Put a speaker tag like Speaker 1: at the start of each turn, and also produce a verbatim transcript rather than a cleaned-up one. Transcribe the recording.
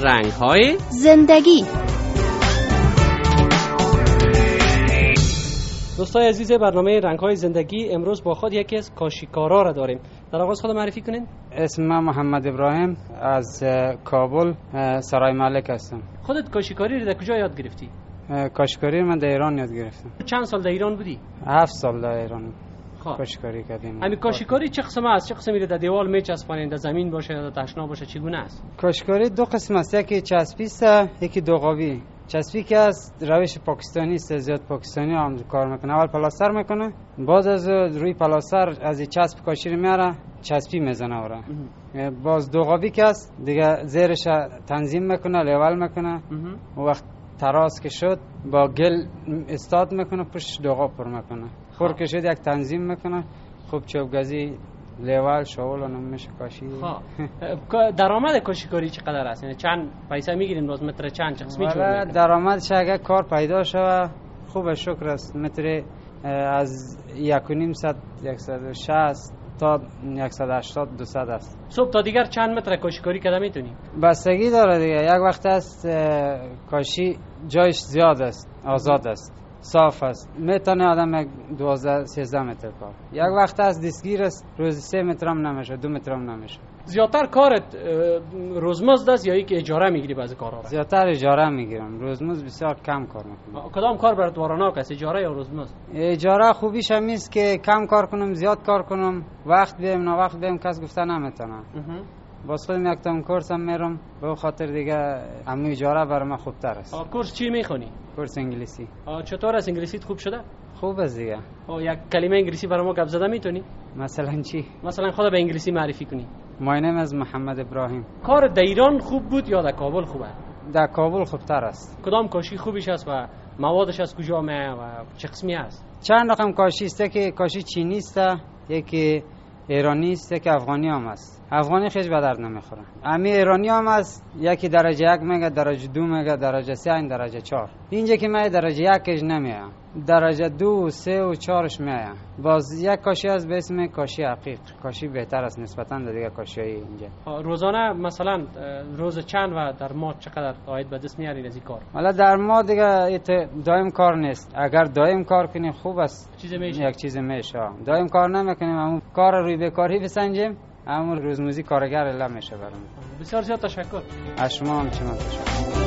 Speaker 1: رنگ‌های
Speaker 2: زندگی.
Speaker 3: دوستای عزیز برنامه رنگ‌های زندگی، امروز با خود یکی از کاشیکارا را داریم. در آغاز خود معرفی کنین.
Speaker 4: اسم من محمد ابراهیم از کابل سرای ملک هستم.
Speaker 3: خودت کاشیکاری رو در کجا یاد گرفتی؟
Speaker 4: کاشیکاری من در ایران یاد گرفتم.
Speaker 3: چند سال در ایران بودی؟
Speaker 4: هفت سال در ایران
Speaker 3: خواه.
Speaker 4: کاشیکاری کردیم.
Speaker 3: همین کاشیکاری چه قسمه است؟ چه قسمی رو در دیوال میچسبانید؟ در زمین باشه یا در تشنا باشه؟ چگونه است؟
Speaker 4: کاشیکاری دو قسم است، یکی چسبی است، یکی دوغابی. چسبی که است روش پاکستانی است، زیاد پاکستانی هم کار میکنه. اول پلاستر میکنه، بعد از روی پلاستر از این چسب کاشی میاره، چسبی میزنه اورا. باز دوغابی که است دیگه زیرش تنظیم میکنه، لیول میکنه. و وقت تراس که شد با گل استاد میکنه، پشت دوغاب پر میکنه. خور که شد یک تنظیم میکنه، خوب چوبگزی لیول شاول و نمیشه کاشی.
Speaker 3: درآمد کاشیکاری چقدر است؟ یعنی چند پیسه میگیرین باز متر چند چه قسمی جور میکنین؟
Speaker 4: درآمدش اگه کار پیدا شوه خوبه، شکر است. متر از یک و نیم صد صد و شصت تا صد و هشتاد دویست است.
Speaker 3: صبح تا دیگر چند متر کاشیکاری کده میتونی؟
Speaker 4: بستگی داره دیگه. یک وقت است کاشی جایش زیاد است، آزاد است، صاف است، میتونه آدم یک دوازده سیزده متر کار. یک وقت است دستگیر است، روزی سه متر هم نمیشه، دو متر هم نمیشه.
Speaker 3: زیادتر کارت روزمزد است یا اینکه اجاره میگیری بعضی کارا را؟
Speaker 4: زیادتر اجاره میگیرم، روزمزد بسیار کم کار میکنم.
Speaker 3: کدام کار برات واراناک است، اجاره یا روزمزد؟
Speaker 4: اجاره خوبیش هم است که کم کار کنم، زیاد کار کنم، وقت بیم نه وقت بیم کس گفته نمیتونه. باز خودم یک تام کورس هم میرم، به خاطر دیگه همون اجاره برای من خوبتر است.
Speaker 3: کورس چی میخونی؟
Speaker 4: کورس انگلیسی.
Speaker 3: چطور است انگلیسیت خوب شده؟
Speaker 4: خوب است دیگه.
Speaker 3: یک کلمه انگلیسی برای ما گپ زده میتونی؟
Speaker 4: مثلا چی؟
Speaker 3: مثلا خود به انگلیسی معرفی کنی.
Speaker 4: My name is محمد ابراهیم.
Speaker 3: کار در ایران خوب بود یا در کابل خوبه؟
Speaker 4: در کابل خوبتر است.
Speaker 3: کدام کاشی خوبیش است و موادش از کجا میاد و چه قسمی است؟
Speaker 4: چند رقم کاشی است که کاشی چینی است، یکی ایرانی است، یکی افغانی هم است. افغانی خیلی به درد نمیخوره. امی ایرانی هم است، یکی درجه یک میگه، درجه دو میگه، درجه سه، این درجه چهار. اینجا که من درجه یکش نمیاد، درجه دو، سه و چهارش میاد. باز یک کاشی از به اسم کاشی عقیق. کاشی بهتر است نسبتا به دیگه کاشیای اینجا.
Speaker 3: روزانه مثلا روز چند و در ماه چقدر عاید به دست میارین از این کار؟
Speaker 4: حالا در ماه دیگه دائم کار نیست. اگر دائم کار کنی خوب است،
Speaker 3: چیز میشه.
Speaker 4: یک چیز میشه. دائم کار نمیکنیم، همون کار روی بیکاری بسنجیم، همون روزمزدی کارگر الا میشه برام.
Speaker 3: بسیار زیاد تشکر.
Speaker 4: از شما هم چه تشکر.